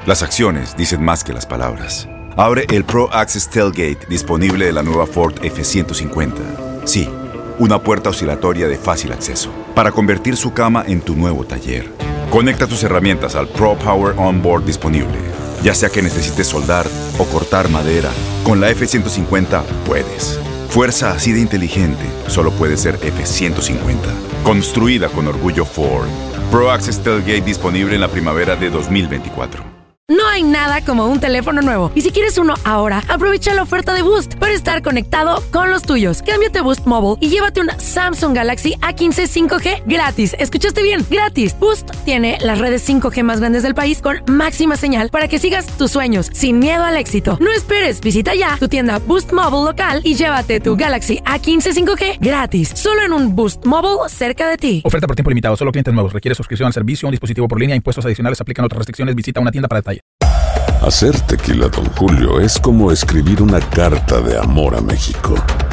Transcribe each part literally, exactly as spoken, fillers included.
Las acciones dicen más que las palabras. Abre el Pro Access Tailgate disponible de la nueva Ford F ciento cincuenta. Sí, una puerta oscilatoria de fácil acceso para convertir su cama en tu nuevo taller. Conecta tus herramientas al Pro Power Onboard disponible. Ya sea que necesites soldar o cortar madera, con la F ciento cincuenta puedes. Fuerza así de inteligente solo puede ser F ciento cincuenta. Construida con orgullo Ford. Pro Access Tailgate disponible en la primavera de dos mil veinticuatro. No hay nada como un teléfono nuevo. Y si quieres uno ahora, aprovecha la oferta de Boost para estar conectado con los tuyos. Cámbiate a Boost Mobile y llévate un Samsung Galaxy A quince cinco G gratis. ¿Escuchaste bien? Gratis. Boost tiene las redes cinco G más grandes del país con máxima señal para que sigas tus sueños sin miedo al éxito. No esperes, visita ya tu tienda Boost Mobile local y llévate tu Galaxy A quince cinco G gratis. Solo en un Boost Mobile cerca de ti. Oferta por tiempo limitado. Solo clientes nuevos. Requiere suscripción al servicio, un dispositivo por línea, impuestos adicionales, aplican otras restricciones. Visita una tienda para detalle. Hacer tequila Don Julio es como escribir una carta de amor a México.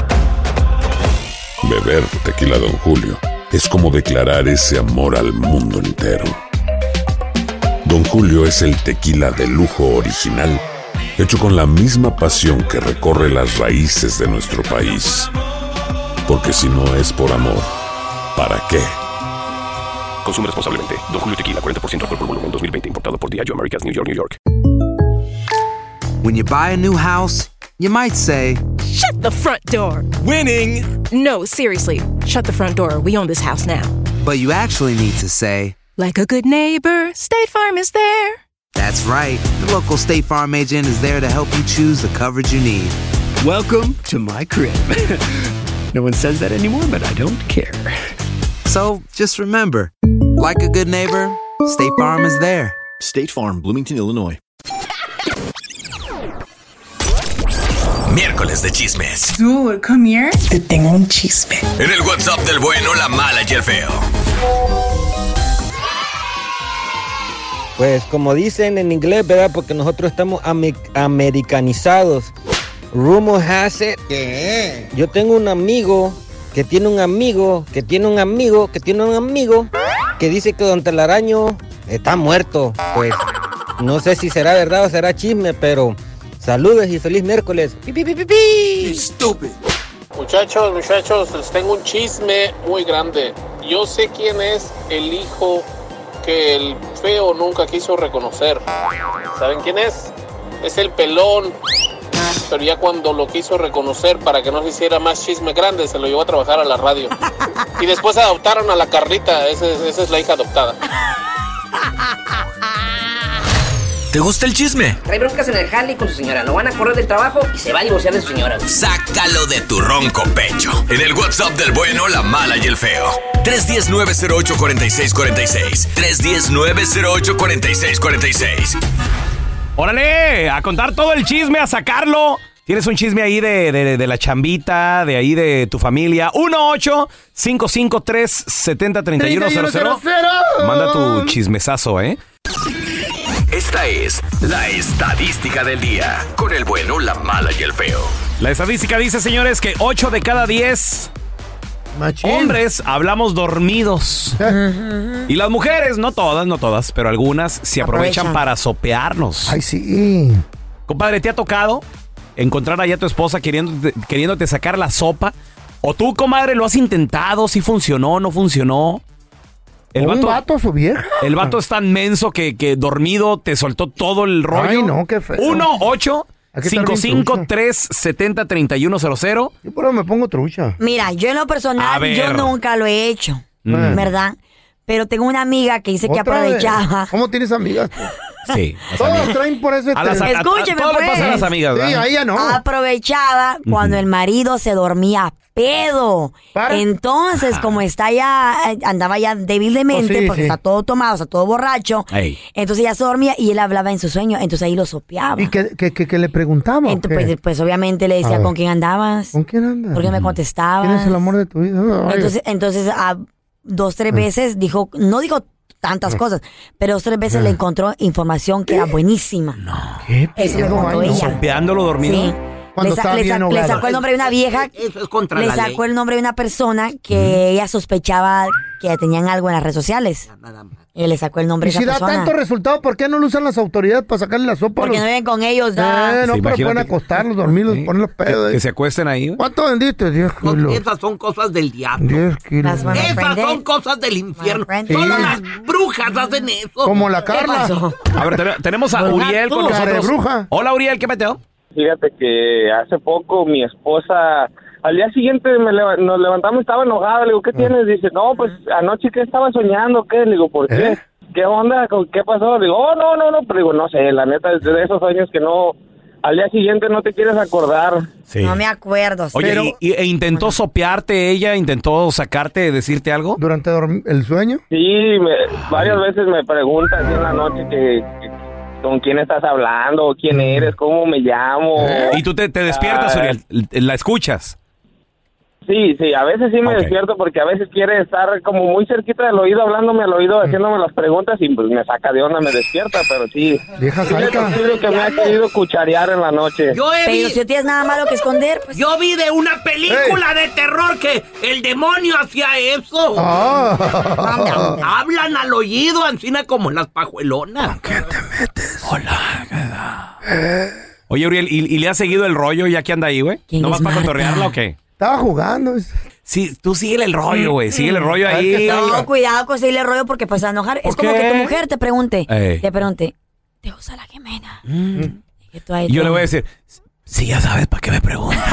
Beber tequila Don Julio es como declarar ese amor al mundo entero. Don Julio es el tequila de lujo original, hecho con la misma pasión que recorre las raíces de nuestro país. Porque si no es por amor, ¿para qué? Consume responsablemente. Don Julio Tequila, cuarenta por ciento alcohol por volumen, dos mil veinte. Importado por Diageo Americas, New York, New York. When you buy a new house, you might say, "Shut the front door." Winning. No, seriously. Shut the front door. We own this house now. But you actually need to say, like a good neighbor, State Farm is there. That's right. The local State Farm agent is there to help you choose the coverage you need. Welcome to my crib. No one says that anymore, but I don't care. So just remember, like a good neighbor, State Farm is there. State Farm, Bloomington, Illinois. Miércoles de chismes. Dude, come here. Te tengo un chisme. En el WhatsApp del bueno, la mala y el feo. Pues como dicen en inglés, ¿verdad? Porque nosotros estamos ame- americanizados. Rumor has it. ¿Qué? Yo tengo un amigo que tiene un amigo, que tiene un amigo, que tiene un amigo, que dice que Don Telaraño está muerto. Pues no sé si será verdad o será chisme, pero saludos y feliz miércoles. Pi, pi, pi, pi, pi. Estúpido. Muchachos, muchachos, les tengo un chisme muy grande. Yo sé quién es el hijo que el feo nunca quiso reconocer. ¿Saben quién es? Es el pelón. Pero ya cuando lo quiso reconocer para que no se hiciera más chisme grande, se lo llevó a trabajar a la radio. Y después adoptaron a la Carlita, esa es, esa es la hija adoptada. ¿Te gusta el chisme? Trae broncas en el jale con su señora, lo van a correr del trabajo y se va a divorciar de su señora. Sácalo de tu ronco pecho. En el WhatsApp del bueno, la mala y el feo. tres uno cero, nueve cero ocho, cuatro seis cuatro seis. tres uno cero, nueve cero ocho, cuatro seis cuatro seis. ¡Órale! A contar todo el chisme, a sacarlo. ¿Tienes un chisme ahí de, de, de la chambita, de ahí de tu familia? uno ocho cinco cinco tres siete cero tres uno cero cero. Manda tu chismesazo, ¿eh? Esta es la estadística del día. Con el bueno, la mala y el feo. La estadística dice, señores, que ocho de cada diez Machín. hombres hablamos dormidos. Y las mujeres, no todas, no todas, pero algunas se aprovechan, aprovechan para sopearnos. Ay, sí. Compadre, ¿te ha tocado encontrar allá a tu esposa queriéndote, queriéndote sacar la sopa? ¿O tú, comadre, lo has intentado? ¿Si funcionó, no funcionó? El ¿Un vato, vato su vieja? El vato es tan menso que, que dormido te soltó todo el rollo. Ay, no, qué feo. uno ocho cinco cinco tres siete cero tres uno cero cero. Yo por ahí me pongo trucha. Mira, yo en lo personal, yo nunca lo he hecho, mm. ¿verdad? Pero tengo una amiga que dice que aprovechaba. Vez. ¿Cómo tienes amigas? Sí. Todos amigas. Traen por ese a las, a, Escúcheme, a, a, todo pues. le pasa a las amigas, ¿verdad? Sí, a ella no. Aprovechaba uh-huh. cuando el marido se dormía pedo. ¿Para? Entonces, como está ya, andaba ya débil de mente, oh, sí, porque sí. está todo tomado, está todo borracho. Ey. Entonces ya se dormía y él hablaba en su sueño, entonces ahí lo sopeaba. ¿Y qué, qué, qué, qué le preguntaba? Entonces, pues, pues obviamente le decía, ¿con quién andabas? ¿Con quién andas? Porque me contestabas. ¿Quién es el amor de tu vida? Ay. Entonces, entonces a dos, tres veces dijo, no dijo tantas cosas, pero dos, tres veces ah. le encontró información que era buenísima. No. ¿Qué? Eso le contó ella. ¿Sopeándolo dormido? Sí. Le, sa- le, sa- le sacó el nombre de una vieja, eso es contra le la sacó ley. el nombre de una persona que uh-huh. ella sospechaba que tenían algo en las redes sociales. Y le sacó el nombre Y a si esa da persona. tanto resultado, ¿por qué no lo usan las autoridades para sacarle la sopa? Porque a los... no viven con ellos, ¿da? Eh, no, Sí, pero pueden imagínate. acostarlos, dormirlos, Sí. ponerlos pedos. Que, que se acuesten ahí. güey. ¿Cuánto vendiste? diez kilos. Esas son cosas del diablo. diez kilos. Las van a Esas prender. son cosas del infierno. Sí. Solo las brujas hacen eso. Como la ¿Qué Carla. pasó? A ver, ten- tenemos a Bruja, Uriel con tú. Cara de nosotros. bruja. Hola, Uriel, ¿qué meteo? Fíjate que hace poco mi esposa, al día siguiente me leva- nos levantamos, estaba enojada, le digo, ¿qué tienes? Dice, no, pues anoche que estaba soñando, ¿qué? Le digo, ¿por qué? ¿Eh? ¿Qué onda? ¿Con- ¿Qué pasó? Le digo, oh, no, no, no, pero digo, no sé, la neta, es de esos sueños que no, al día siguiente no te quieres acordar. Sí. No me acuerdo. Oye, Pero- ¿y, y- e intentó sopearte ella? ¿Intentó sacarte, decirte algo? ¿Durante dorm- el sueño? Sí, me- varias veces me preguntan así en la noche que, que con quién estás hablando, quién eres, cómo me llamo. Y tú te, te despiertas, Ah, Uriel, la escuchas. Sí, sí, a veces sí me Ok. despierto porque a veces quiere estar como muy cerquita del oído, hablándome al oído, haciéndome las preguntas y pues me saca de onda, me despierta, pero sí. Vieja Sí, es salca. posible que me ha querido cucharear en la noche. Yo he Pero vi- si no tienes nada malo que esconder, pues... Yo vi de una película de terror que el demonio hacía eso. Ah. Hablan al oído, ancina como en las pajuelonas. Oye, Uriel, ¿y, y le has seguido el rollo ya que anda ahí, güey? ¿Quién ¿Nomás es para Marta? cotorrearla o qué? Estaba jugando. Sí, tú síguele el rollo, güey. Síguele el rollo A ver qué ahí. tal. No, cuidado con seguirle rollo porque pues a enojar. Es ¿Por como qué? que tu mujer te pregunte. Ey. Te pregunte, ¿te usa la Jimena? Mm. Y que tú ahí Y yo todo- le voy a decir, sí, ya sabes para qué me preguntas.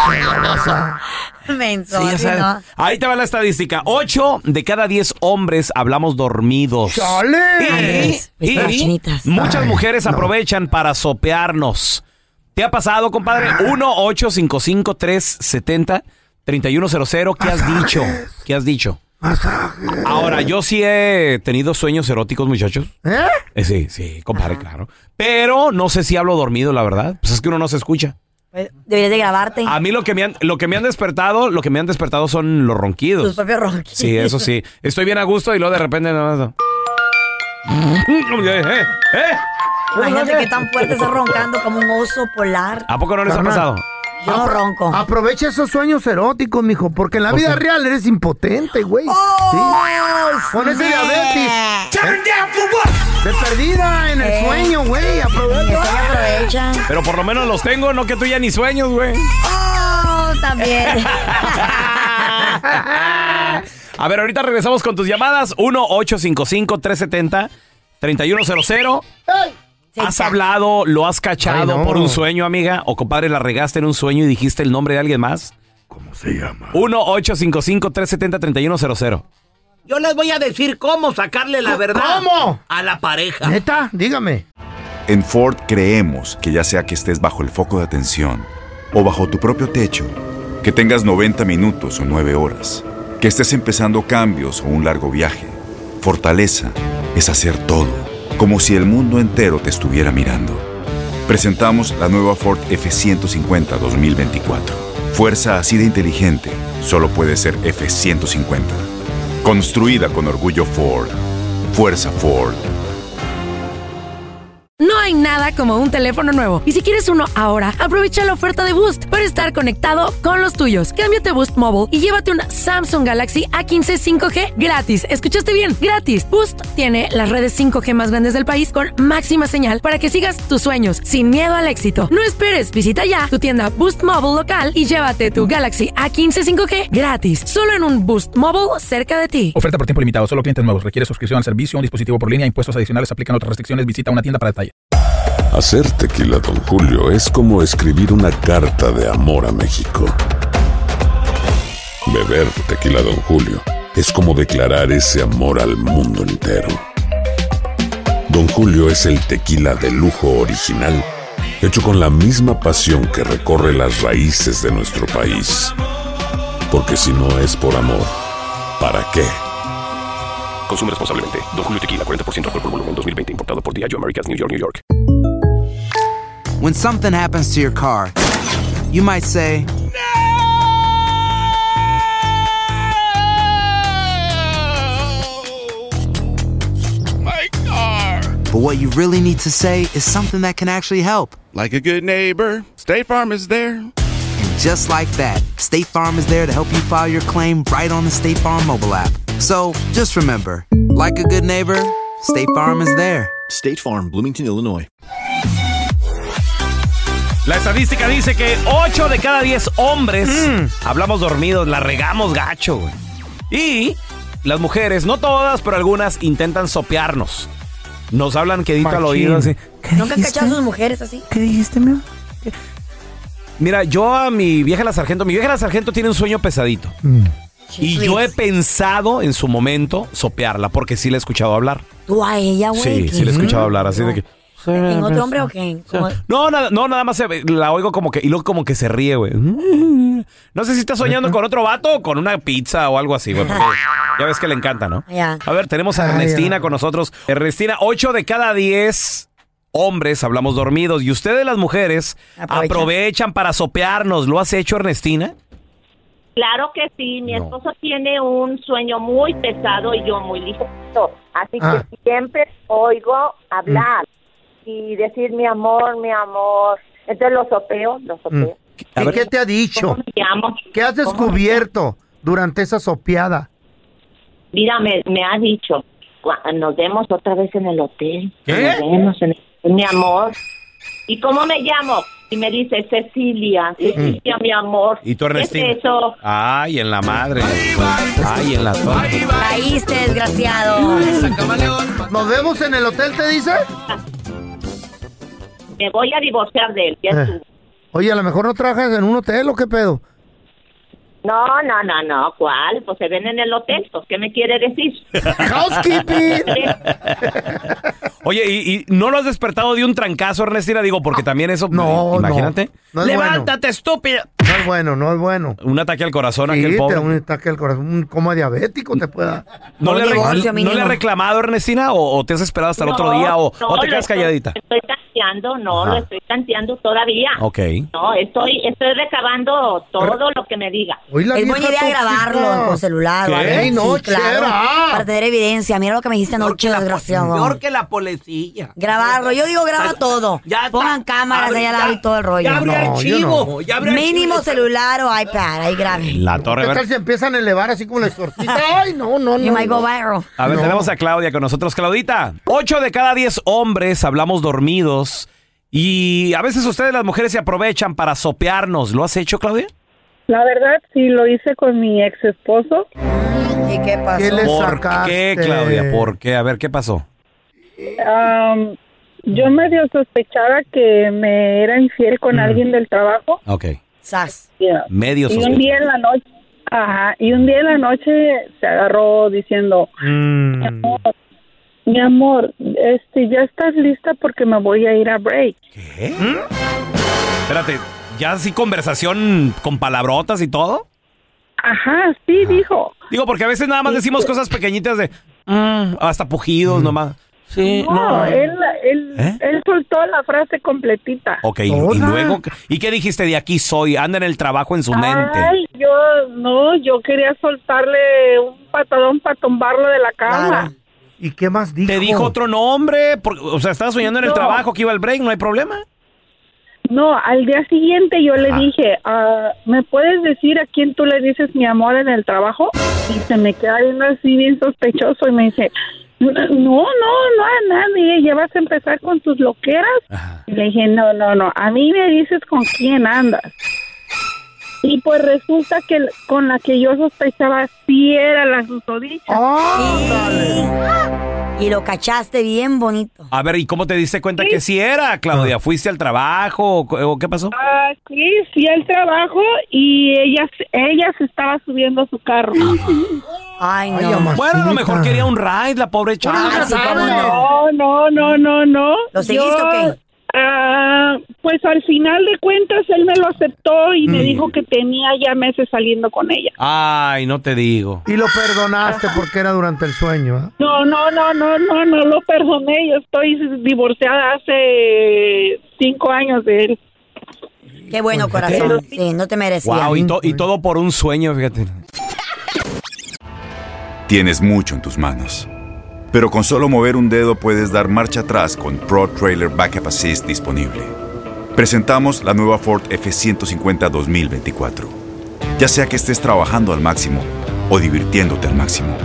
Menso, Sí, ya así sabes. no. Ahí te va la estadística. Ocho de cada diez hombres hablamos dormidos. ¡Chale! Andrés, Y, pues, las y chinitas. muchas Ay, mujeres no. aprovechan para sopearnos. ¿Te ha pasado, compadre? uno ocho cinco cinco tres siete cero tres uno cero cero. ¿Qué has dicho? ¿Qué has dicho? Ahora, yo sí he tenido sueños eróticos, muchachos. ¿Eh? Eh, sí, sí, compadre, claro. Pero no sé si hablo dormido, la verdad. Pues es que uno no se escucha. Pues, deberías de grabarte A mí lo que me han, lo que me han despertado, lo que me han despertado son los tus ronquidos. propios ronquidos. Sí, eso sí. Estoy bien a gusto y luego de repente nada más. ¿Eh? ¿Eh? Imagínate qué tan fuerte estás roncando como un oso polar. ¿A poco no les ha Carnal. pasado? Yo no ronco. Aprovecha esos sueños eróticos, mijo, porque en la vida real eres impotente, güey. ¡Oh, Sí. Con ese diabetes. De perdida en el Eh. sueño, güey. Que Aprovecha. se aprovechan. Pero por lo menos los tengo, no que tú ya ni sueños, güey. ¡Oh, también! A ver, ahorita regresamos con tus llamadas. uno ocho cinco cinco tres siete cero tres uno cero cero. ¿Has hablado, lo has cachado Ay, no. por un sueño, amiga? O compadre, la regaste en un sueño y dijiste el nombre de alguien más. ¿Cómo se llama? uno ocho cinco cinco tres siete cero tres uno cero cero. Yo les voy a decir cómo sacarle la verdad ¿Cómo? a la pareja. Neta, dígame. En Ford creemos que ya sea que estés bajo el foco de atención o bajo tu propio techo, que tengas noventa minutos o nueve horas, que estés empezando cambios o un largo viaje, fortaleza es hacer todo, como si el mundo entero te estuviera mirando. Presentamos la nueva Ford F ciento cincuenta dos mil veinticuatro. Fuerza así de inteligente solo puede ser F ciento cincuenta. Construida con orgullo Ford. Fuerza Ford. No hay nada como un teléfono nuevo. Y si quieres uno ahora, aprovecha la oferta de Boost para estar conectado con los tuyos. Cámbiate a Boost Mobile y llévate una Samsung Galaxy A quince cinco G gratis. ¿Escuchaste bien? Gratis. Boost tiene las redes cinco G más grandes del país con máxima señal para que sigas tus sueños sin miedo al éxito. No esperes, visita ya tu tienda Boost Mobile local y llévate tu Galaxy A quince cinco G gratis. Solo en un Boost Mobile cerca de ti. Oferta por tiempo limitado, solo clientes nuevos. Requiere suscripción al servicio, un dispositivo por línea, impuestos adicionales, aplican otras restricciones. Visita una tienda para detalle. Hacer tequila Don Julio es como escribir una carta de amor a México. Beber tequila Don Julio es como declarar ese amor al mundo entero. Don Julio es el tequila de lujo original, hecho con la misma pasión que recorre las raíces de nuestro país. Porque si no es por amor, ¿para qué? Consume responsablemente. Don Julio Tequila, cuarenta por ciento alcohol por volumen, dos mil veinte. Importado por Diageo Americas, New York, New York. When something happens to your car, you might say, My car! but what you really need to say is something that can actually help. Like a good neighbor, State Farm is there. And just like that, State Farm is there to help you file your claim right on the State Farm mobile app. So just remember, Like a good neighbor, State Farm is there. State Farm, Bloomington, Illinois. La estadística dice que ocho de cada diez hombres mm. hablamos dormidos, la regamos gacho, güey. Y las mujeres, no todas, pero algunas intentan sopearnos. Nos hablan quedito Machín. Al oído así. ¿Nunca han cachado a sus mujeres así? ¿Qué dijiste, mío? Mira, yo a mi vieja la sargento, mi vieja la sargento tiene un sueño pesadito. Mm. Y yo he pensado en su momento sopearla, porque sí la he escuchado hablar. ¿Tú a ella, güey? Sí, sí la he escuchado hablar, así no. de que... ¿En otro hombre o qué? No, nada, no, nada más se, la oigo como que, y luego como que se ríe, güey. No sé si está soñando con otro vato o con una pizza o algo así, güey. Ya ves que le encanta, ¿no? Yeah. A ver, tenemos a Ernestina con nosotros. Ernestina, ocho de cada diez hombres hablamos dormidos. Y ustedes, las mujeres, aprovechan, aprovechan para sopearnos. ¿Lo has hecho, Ernestina? Claro que sí. Mi no. esposo tiene un sueño muy pesado y yo muy ligero. Así ah. que siempre oigo hablar. Mm. Y decir mi amor, mi amor. Entonces lo sopeo, lo sopeo. ¿Y qué te ha dicho? ¿Qué has descubierto durante esa sopeada? Mira, me, me ha dicho, nos vemos otra vez en el hotel. ¿Qué? Nos vemos en el, mi amor. ¿Y cómo me llamo? Y me dice Cecilia, Cecilia, mm. mi amor. ¿Y tú, Ernestina? ¿Qué es eso? Ay, en la madre. Ay, en la torre. Caíste, desgraciado. ¿Nos vemos en el hotel, te dice? Me voy a divorciar de él. Eh. Oye, a lo mejor no trabajas en un hotel o qué pedo. No, no, no, no. ¿Cuál? Pues se ven en el hotel. Pues, ¿qué me quiere decir? ¡Housekeeping! Oye, ¿y, ¿y no lo has despertado de un trancazo, Ernestina? Digo, porque también eso... No, imagínate. No, no es ¡levántate, bueno. estúpida! No es bueno, no es bueno. Un ataque al corazón a sí, aquel pobre. un ataque al corazón. Un coma diabético te pueda... ¿No, le, divorcio, ¿no le has reclamado, Ernestina? ¿O, o te has esperado hasta el no, otro día? ¿O, no, o te quedas calladita? Estoy, estoy tanteando, no, Ajá. lo estoy tanteando todavía. Ok. No, estoy, estoy recabando todo lo que me diga. Es buena idea grabarlo con celular. ¿Qué? ¿Vale? Sí, no, claro, para tener evidencia. Mira lo que me dijiste anoche, desgraciado. Peor que la policía. Grabarlo. Yo digo, graba todo. Ya Pongan cámaras ahí al lado y todo el rollo. Ya abrió no, archivo. No. Ya abrió Mínimo archivo. celular o iPad. Ahí graben. La torre. ¿Qué tal si empiezan a elevar así como la exorcista? Ay, no, no, no. You might go viral. A ver, no. tenemos a Claudia con nosotros. Claudita, ocho de cada diez hombres hablamos dormidos. Y a veces ustedes, las mujeres, se aprovechan para sopearnos. ¿Lo has hecho, Claudia? La verdad, sí, lo hice con mi ex esposo. ¿Y qué pasó? ¿Qué le ¿Por sacaste? qué, Claudia? ¿Por qué? A ver, ¿qué pasó? Um, yo medio sospechaba que me era infiel con mm. alguien del trabajo. Ok. Sas. Yeah. Medio y sospechoso. un día en la noche, ajá, y un día en la noche se agarró diciendo, mm. mi amor, mi amor, este, ya estás lista porque me voy a ir a break. ¿Qué? ¿Mm? Espérate, ¿ya así conversación con palabrotas y todo? Ajá, sí, Ajá. dijo. Digo, porque a veces nada más decimos cosas pequeñitas de, mm, hasta pujidos mm. nomás. Sí, no, no. Él, él, ¿Eh? él soltó la frase completita. Ok, y, y luego, ¿y qué dijiste de aquí soy? Anda en el trabajo en su Ay, mente. Ay, yo, no, yo quería soltarle un patadón para tumbarlo de la cama. Claro. ¿Y qué más dijo? ¿Te dijo otro nombre? Por, o sea, ¿estabas soñando en el no. trabajo que iba al break? ¿No hay problema? No, al día siguiente yo le Ajá. dije, uh, ¿me puedes decir a quién tú le dices mi amor en el trabajo? Y se me queda viendo así bien sospechoso y me dice... No, no, no a nadie, ya vas a empezar con tus loqueras. Ajá. Y le dije, no, no, no, a mí me dices con quién andas. Y pues resulta que con la que yo sospechaba sí era la susodicha. Oh, y lo cachaste bien bonito. A ver, ¿y cómo te diste cuenta sí. que sí era, Claudia? ¿Fuiste al trabajo o, o qué pasó? Ah, sí, fui al trabajo y ella, ella se estaba subiendo a su carro. Ay, no. Ay, bueno, a lo mejor quería un ride, la pobre chava. Ah, sí, no, no, no, no, no. ¿Lo seguiste o qué? Ah, pues al final de cuentas él me lo aceptó y mm. me dijo que tenía ya meses saliendo con ella. Ay, no te digo. Y lo perdonaste porque era durante el sueño, ¿eh? No, no, no, no, no, no lo perdoné. Yo estoy divorciada hace cinco años de él. Qué bueno, corazón. Sí, no te merecía. Wow, y, to- y todo por un sueño, fíjate. Tienes mucho en tus manos. Pero con solo mover un dedo puedes dar marcha atrás con Pro Trailer Backup Assist disponible. Presentamos la nueva Ford F ciento cincuenta dos mil veinticuatro. Ya sea que estés trabajando al máximo o divirtiéndote al máximo,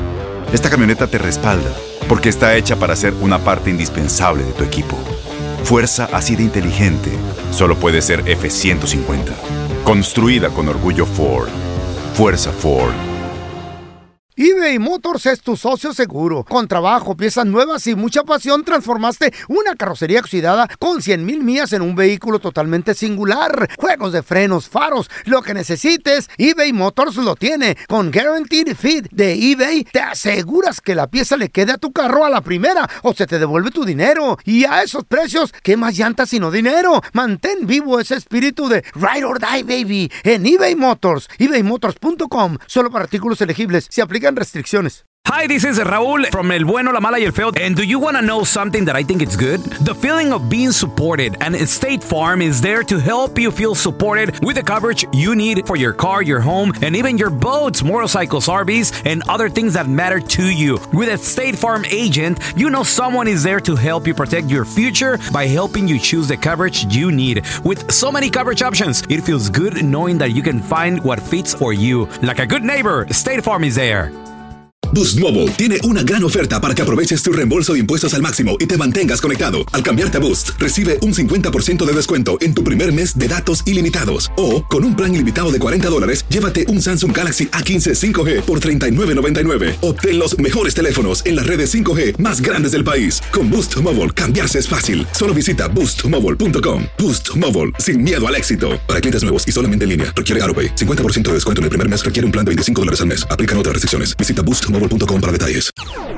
Esta camioneta te respalda porque está hecha para ser una parte indispensable de tu equipo. Fuerza así de inteligente solo puede ser F ciento cincuenta. Construida con orgullo Ford. Fuerza Ford. eBay Motors es tu socio seguro. Con trabajo, piezas nuevas y mucha pasión, transformaste una carrocería oxidada con cien mil millas en un vehículo totalmente singular. Juegos de frenos, faros, lo que necesites, eBay Motors lo tiene. Con Guaranteed Fit de eBay, te aseguras que la pieza le quede a tu carro a la primera o se te devuelve tu dinero. Y a esos precios, ¿qué más llantas sino dinero? Mantén vivo ese espíritu de Ride or Die, baby, en eBay Motors. ebay motors punto com. Solo para artículos elegibles. Se aplican restricciones. Hi, this is Raúl from El Bueno, La Mala y El Feo. And do you want to know something that I think it's good? The feeling of being supported. And State Farm is there to help you feel supported with the coverage you need for your car, your home, and even your boats, motorcycles, R Vs, and other things that matter to you. With a State Farm agent, you know someone is there to help you protect your future by helping you choose the coverage you need. With so many coverage options, it feels good knowing that you can find what fits for you. Like a good neighbor, State Farm is there. Boost Mobile tiene una gran oferta para que aproveches tu reembolso de impuestos al máximo y te mantengas conectado. Al cambiarte a Boost, recibe un cincuenta por ciento de descuento en tu primer mes de datos ilimitados. O, con un plan ilimitado de cuarenta dólares, llévate un Samsung Galaxy A quince cinco G por treinta y nueve noventa y nueve. Obtén los mejores teléfonos en las redes cinco G más grandes del país. Con Boost Mobile, cambiarse es fácil. Solo visita boost mobile punto com. Boost Mobile, sin miedo al éxito. Para clientes nuevos y solamente en línea, requiere AutoPay. cincuenta por ciento de descuento en el primer mes requiere un plan de veinticinco dólares al mes. Aplican otras restricciones. Visita boost mobile punto com para detalles.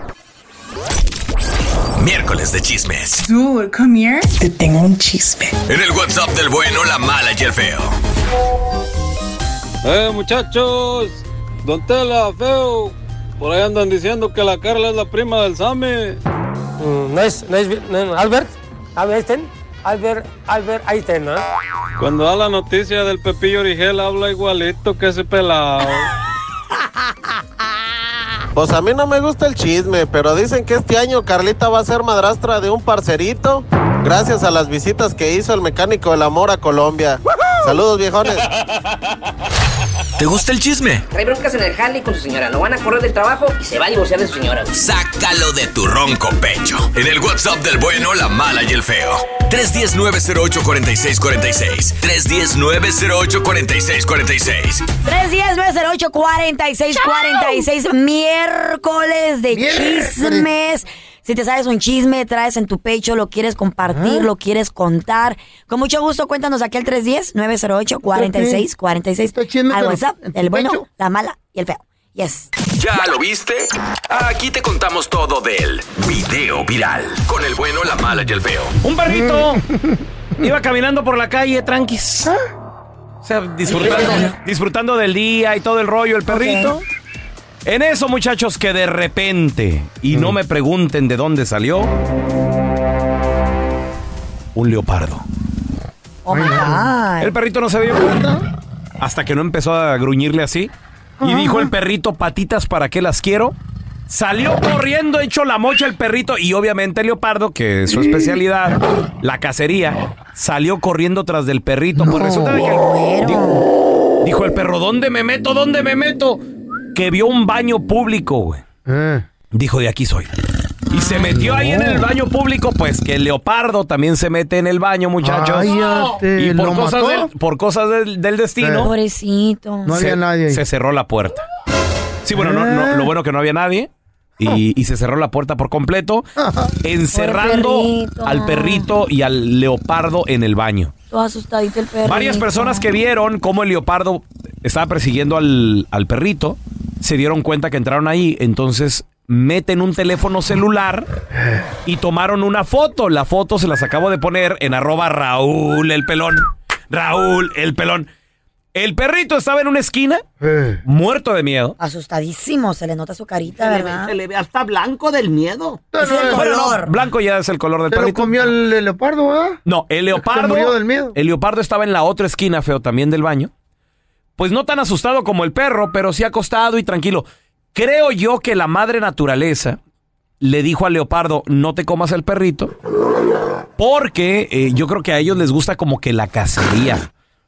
Miércoles de chismes. Dude, come here. Te tengo un chisme. En el WhatsApp del Bueno, La Mala y El Feo. Eh, muchachos. Don Tela, Feo. Por ahí andan diciendo que la Carla es la prima del Sammy. Mm, no es, no es, no, Albert, Albert Einstein, Albert, Albert Einstein, ¿no? Cuando da la noticia del Pepillo Origel habla igualito que ese pelado. Pues a mí no me gusta el chisme, pero dicen que este año Carlita va a ser madrastra de un parcerito gracias a las visitas que hizo el mecánico del amor a Colombia. Saludos, viejones. ¿Te gusta el chisme? Trae broncas en el jale con su señora. Lo van a correr del trabajo y se va a divorciar de su señora. Sácalo de tu ronco pecho. En el WhatsApp del Bueno, La Mala y El Feo. tres uno cero, nueve cero ocho, cuatro seis cuatro seis. tres uno cero, nueve cero ocho, cuatro seis cuatro seis. tres uno cero, nueve cero ocho, cuatro seis cuatro seis. Miércoles de Miércoles. chismes. Si te sabes un chisme, traes en tu pecho, lo quieres compartir, ¿Ah? lo quieres contar, con mucho gusto cuéntanos aquí al tres uno cero, nueve cero ocho, cuatro seis cuatro seis. Al WhatsApp, el Bueno, pecho? La Mala y El Feo. Yes. ¿Ya lo viste? Aquí te contamos todo del video viral. Con el Bueno, La Mala y El Feo. Un perrito iba caminando por la calle, tranquis. O sea, disfrutando, disfrutando del día y todo el rollo, el perrito. Okay. En eso, muchachos, que de repente, y no me pregunten de dónde salió, un leopardo. Oh my God. El perrito no se dio cuenta hasta que no empezó a gruñirle así. Y dijo el perrito, patitas, ¿para qué las quiero? Salió corriendo, echó la mocha el perrito. Y obviamente el leopardo, que es su especialidad, la cacería, salió corriendo tras del perrito. Pues resulta que el, dijo, dijo el perro, ¿dónde me meto? ¿Dónde me meto? Que vio un baño público, güey. Eh. Dijo, de aquí soy. Y se metió ahí en el baño público, pues que el leopardo también se mete en el baño, muchachos. Cállate, y por ¿lo cosas, mató? del, por cosas del, del destino. Pobrecito. No había se, nadie ahí. Se cerró la puerta. Sí, bueno, eh. no, no, lo bueno que no había nadie. Y, y se cerró la puerta por completo, encerrando perrito. al perrito y al leopardo en el baño. Todo asustadito el perrito. Varias personas que vieron cómo el leopardo estaba persiguiendo al, al perrito se dieron cuenta que entraron ahí, entonces meten un teléfono celular y tomaron una foto. La foto se las acabo de poner en arroba Raúl el Pelón. Raúl el Pelón. El perrito estaba en una esquina, eh. muerto de miedo. Asustadísimo, se le nota su carita, se ¿verdad? Le ve, se le ve hasta blanco del miedo. Es el color. No, blanco ya es el color del ¿Se perrito. lo comió el, el leopardo, ¿verdad? No, el leopardo. Se murió del miedo. El leopardo estaba en la otra esquina, Feo, también del baño. Pues no tan asustado como el perro, pero sí acostado y tranquilo. Creo yo que la madre naturaleza le dijo al leopardo, no te comas el perrito, porque eh, yo creo que a ellos les gusta como que la cacería.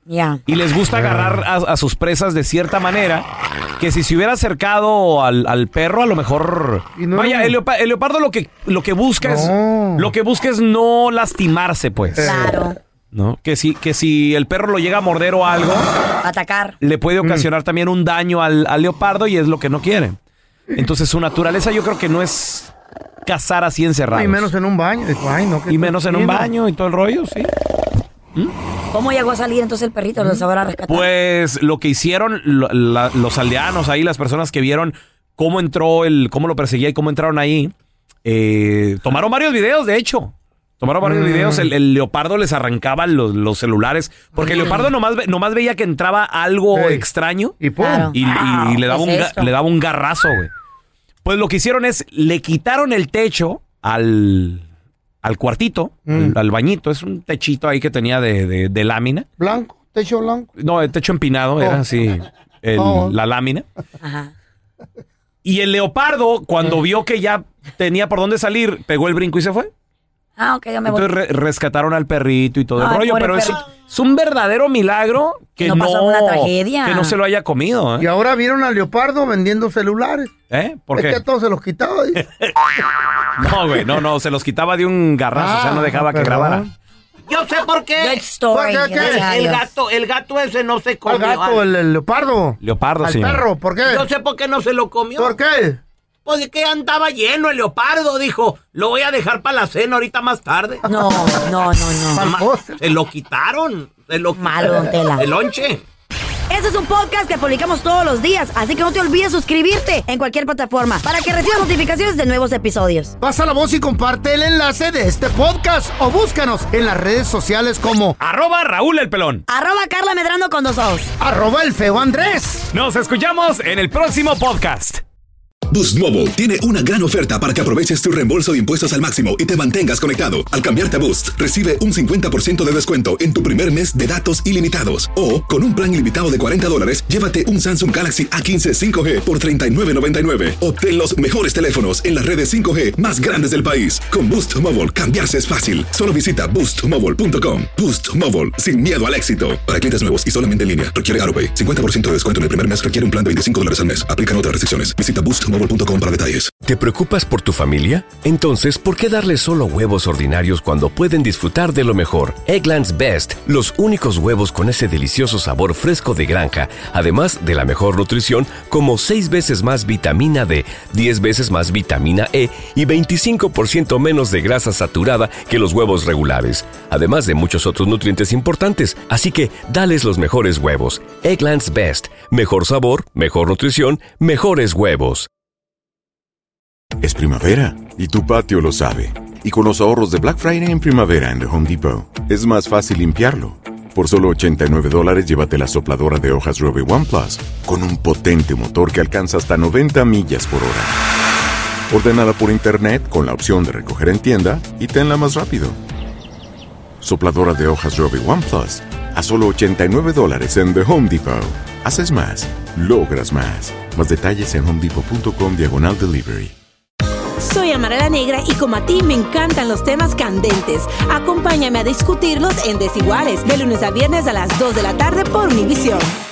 Yeah. Y les gusta agarrar a, a sus presas de cierta manera que si se hubiera acercado al, al perro, a lo mejor... No, vaya, el, leopa, el leopardo lo que, lo que busca no. es... Lo que busca es no lastimarse, pues. Claro. ¿No? Que si, que si el perro lo llega a morder o algo... Atacar. Le puede ocasionar mm. también un daño al, al leopardo y es lo que no quiere. Entonces su naturaleza yo creo que no es cazar así encerrados. Y menos en un baño. Ay, no, y menos en un baño y todo el rollo, sí. ¿Mm? ¿Cómo llegó a salir entonces el perrito? ¿Lo sabrá rescatar? Pues lo que hicieron lo, la, los aldeanos ahí, las personas que vieron cómo entró, el, cómo lo perseguía y cómo entraron ahí, eh, tomaron varios videos, de hecho. Tomaron varios mm. videos, el, el leopardo les arrancaba los, los celulares, porque el leopardo nomás, nomás veía que entraba algo hey. extraño y, claro. y, y, y le, daba un, le daba un garrazo, güey. Pues lo que hicieron es, le quitaron el techo al... al cuartito, mm. al, al bañito. Es un techito ahí que tenía de, de, de lámina. ¿Blanco? ¿Techo blanco? No, el techo empinado, oh. era así, el, oh. la lámina. Ajá. Y el leopardo, cuando eh. vio que ya tenía por dónde salir, pegó el brinco y se fue. Ah, ok, ya me voy. Entonces re- rescataron al perrito y todo Ay, el rollo, pero es, es un verdadero milagro que no, no pasó una tragedia. Que no se lo haya comido. ¿eh? Y ahora vieron al leopardo vendiendo celulares. ¿Eh? ¿Por es qué? Es que a todos se los quitaba. No, güey, no, no, se los quitaba de un garrazo, ah, o sea, no dejaba que grabara. Yo sé por qué. Story, ¿Por qué? ¿Qué? El gato, el gato ese no se comió. ¿El gato, el, el leopardo? Leopardo, al sí. ¿El perro? ¿Por qué? Yo sé por qué no se lo comió. ¿Por qué? Pues de que andaba lleno el leopardo, dijo, lo voy a dejar para la cena ahorita más tarde. No, no, no, no. Se lo quitaron. Se lo Malo, don Tela. El lonche. Este es un podcast que publicamos todos los días, así que no te olvides suscribirte en cualquier plataforma para que recibas notificaciones de nuevos episodios. Pasa la voz y comparte el enlace de este podcast o búscanos en las redes sociales como arroba Raúl el Pelón, arroba Carla Medrano con dos ojos, arroba el feo Andrés. Nos escuchamos en el próximo podcast. Boost Mobile tiene una gran oferta para que aproveches tu reembolso de impuestos al máximo y te mantengas conectado. Al cambiarte a Boost, recibe un cincuenta por ciento de descuento en tu primer mes de datos ilimitados. O, con un plan ilimitado de cuarenta dólares, llévate un Samsung Galaxy A quince cinco G por treinta y nueve noventa y nueve. Obtén los mejores teléfonos en las redes cinco G más grandes del país. Con Boost Mobile, cambiarse es fácil. Solo visita boost mobile punto com. Boost Mobile, sin miedo al éxito. Para clientes nuevos y solamente en línea, requiere AutoPay. cincuenta por ciento de descuento en el primer mes requiere un plan de veinticinco dólares al mes. Aplican otras restricciones. Visita boost mobile punto com para detalles. ¿Te preocupas por tu familia? Entonces, ¿por qué darles solo huevos ordinarios cuando pueden disfrutar de lo mejor? Eggland's Best, los únicos huevos con ese delicioso sabor fresco de granja, además de la mejor nutrición, como seis veces más vitamina D, diez veces más vitamina E y veinticinco por ciento menos de grasa saturada que los huevos regulares, además de muchos otros nutrientes importantes. Así que, dales los mejores huevos. Eggland's Best, mejor sabor, mejor nutrición, mejores huevos. Es primavera y tu patio lo sabe. Y con los ahorros de Black Friday en primavera en The Home Depot, es más fácil limpiarlo. Por solo ochenta y nueve dólares, llévate la sopladora de hojas Robe One Plus, con un potente motor que alcanza hasta noventa millas por hora. Ordénala por internet con la opción de recoger en tienda y tenla más rápido. Sopladora de hojas Robe One Plus, a solo ochenta y nueve dólares en The Home Depot. Haces más, logras más. Más detalles en homedepot punto com diagonal delivery. Soy Amara la Negra y como a ti me encantan los temas candentes. Acompáñame a discutirlos en Desiguales, de lunes a viernes a las dos de la tarde por Univisión.